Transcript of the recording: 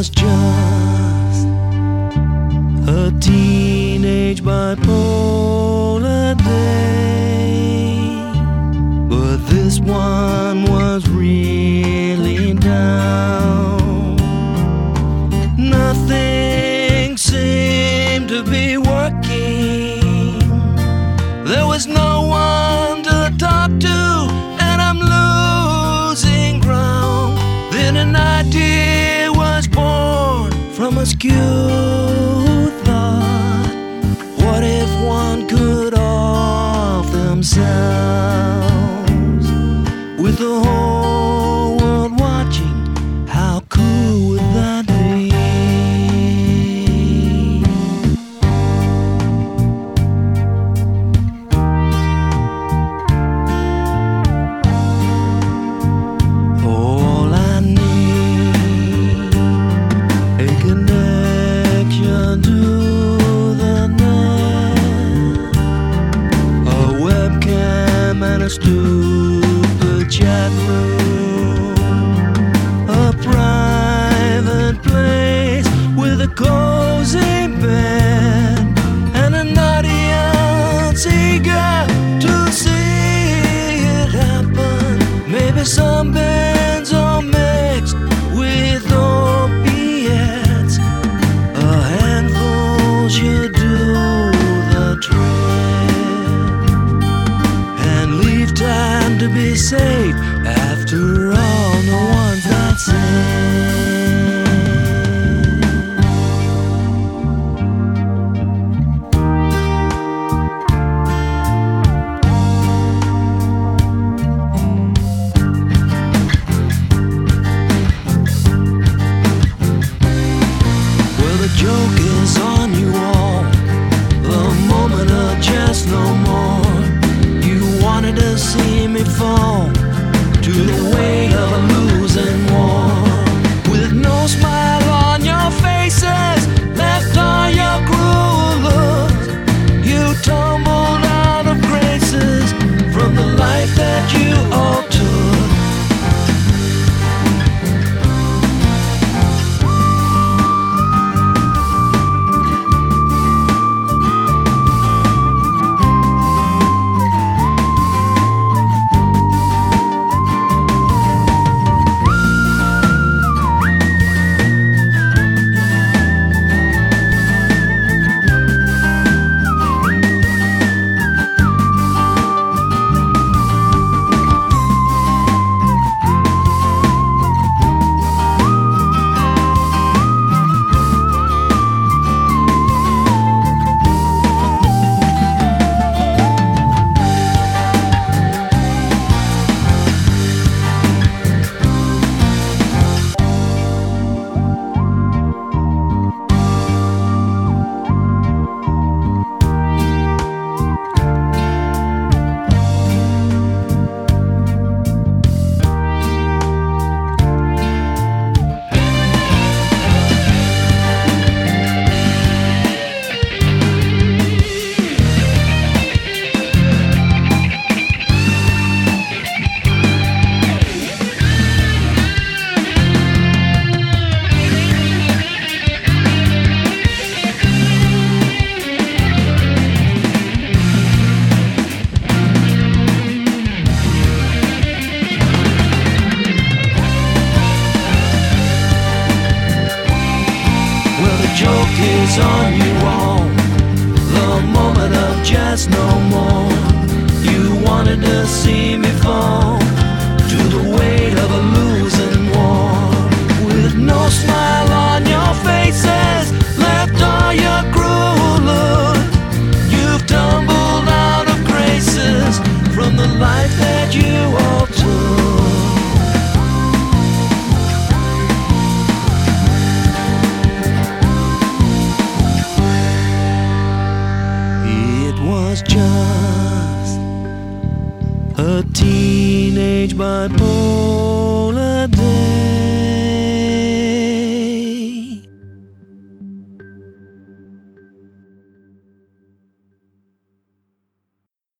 was just a teenage bipolar day, but this one was really down. Nothing seemed to be working. There was no one to talk to, and I'm losing ground. Then an idea was born from a skewed thought. What if one could off themselves with the whole world watching? How cool would that be? All I need, a connection to the net, a webcam and a stupid chat room, a private place with a cozy bed, and an audience eager to see it happen. Maybe some bands are mixed with opiates. A handful should do the trick and leave time to be safe. After all, no one's that sick. Well, the joke is on you all. The moment of just no more. You wanted to see me fall to the weight of a losing war. With no smile on your faces, left all your cruel looks. You tumbled out of graces from the life that you all took. Well, the joke is on you all. The moment of just no more. You wanted to see me fall to the weight of a losing war. With no smile on your faces, left all your cruel looks. You've tumbled out of graces from the life that you all took. Was just a teenage bipolar